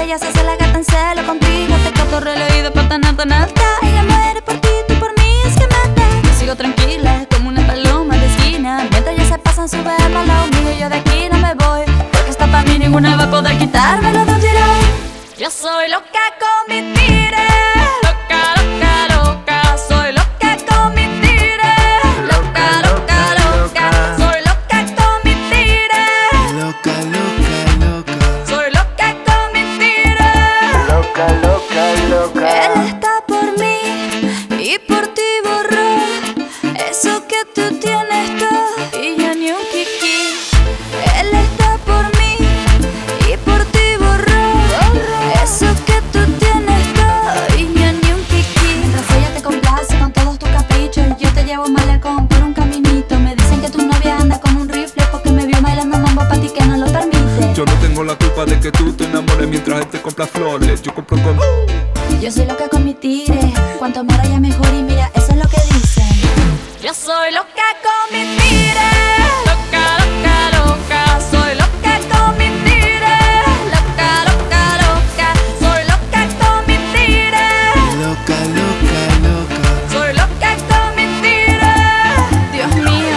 ella se hace la gata en celo contigo. Te cotorreo y de pata nata nata. Ella muere por ti, tú por mí, es que mata. Yo sigo tranquila como una paloma de esquina. Mientras ellas se pasan su bebé al lado mío, yo de aquí no me voy, porque esta pa' mí ninguna va a poder quitármelo de un tirón. Yo soy loca con mi tire. Loca, loca, loca. Soy loca con mi tire. Loca, loca, loca. Soy loca con mi tire. Loca, loca, loca. Soy loca con mi tire. Loca, loca, loca. Él está por mí y por ti borró eso que tú tienes todo y yo ni un kiki. Él está por mí y por ti borró eso que tú tienes todo y yo ni un kiki. Mientras ella te complace con todos tus caprichos, yo te llevo malecón por un caminito. Me dicen que tu novia anda con un rifle porque me vio bailando mambo pa' ti que no lo permite. Yo no tengo la culpa de que tú te enamores mientras él te compra flores. Yo compro con... Yo soy loca con mi tire, cuanto más raya mejor y mira, eso es lo que dicen. Yo soy loca con mi tire. Loca, loca, loca. Soy loca con mi tire. Loca, loca, loca. Soy loca con mi tire. Loca, loca, loca. Soy loca con mi tire. Dios mío.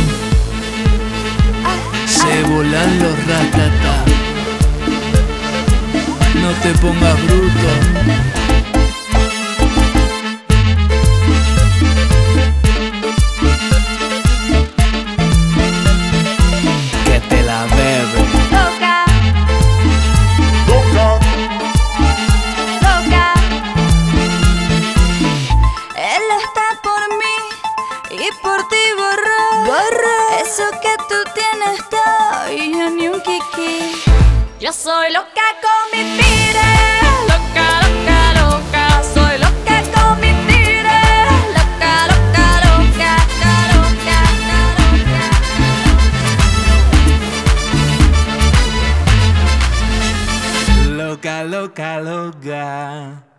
Se volan los ratata. No te pongas bruto. Que te la bebe. Loca. Loca. Él está por mí y por ti borró eso que tú tienes todo y yo ni un kiki. Yo soy loca con mi tire. Loca, loca, loca. Soy loca con mi tire. Loca, loca, loca. Loca, loca, loca. Loca, loca, loca.